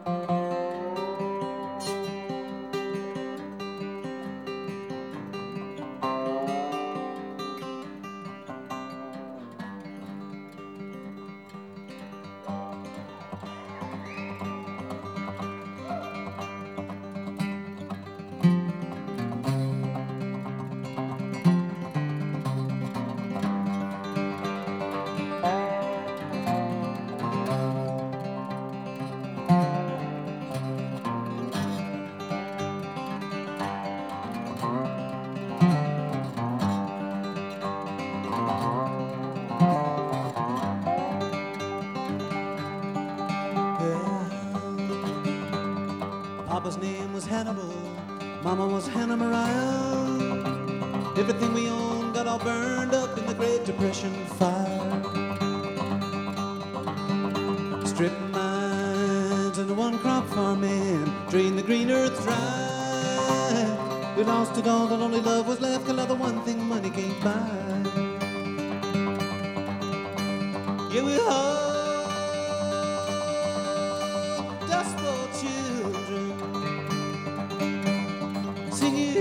Papa's name was Hannibal, Mama was Hannah Mariah. Everything we owned got all burned up in the Great Depression fire. Strip mines and one crop farming, drain the green earth dry. We lost it all, and only love was left, 'cause the one thing money can't buy. Yeah, we all dust for children, singing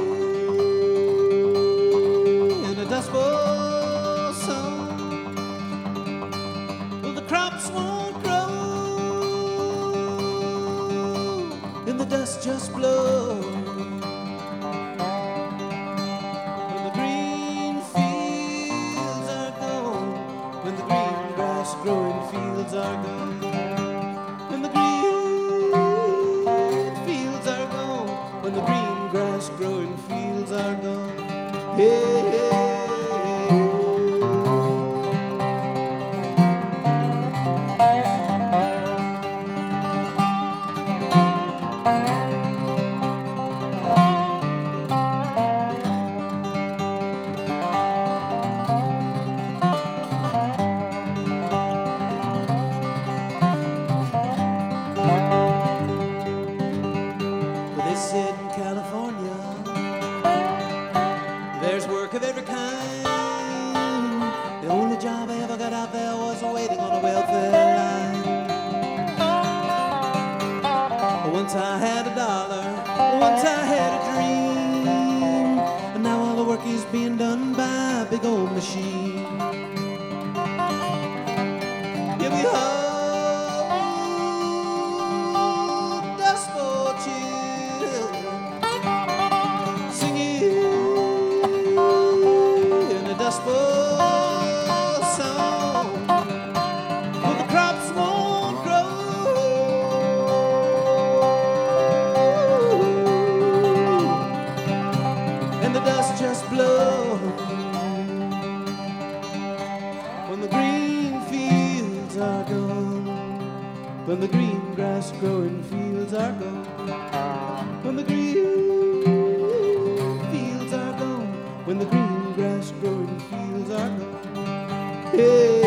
in a dust bowl song. Well, the crops won't grow, and the dust just blows. When the green fields are gone, when the green grass growing fields are gone, when the green fields are gone, when the green grass growing fields are gone. Hey, hey. They said in California there's work of every kind. The only job I ever got out there was waiting on a welfare line. Once I had $1, once I had a dream, and now all the work is being done by a big old machine. Yeah, we hold dust for children, singing in a dust bowl song. Well, the crops won't grow, and the dust just blows. When the green fields are gone, when the green grass growing fields are gone, when the green fields are gone, when the green grass growing fields are gone. Hey.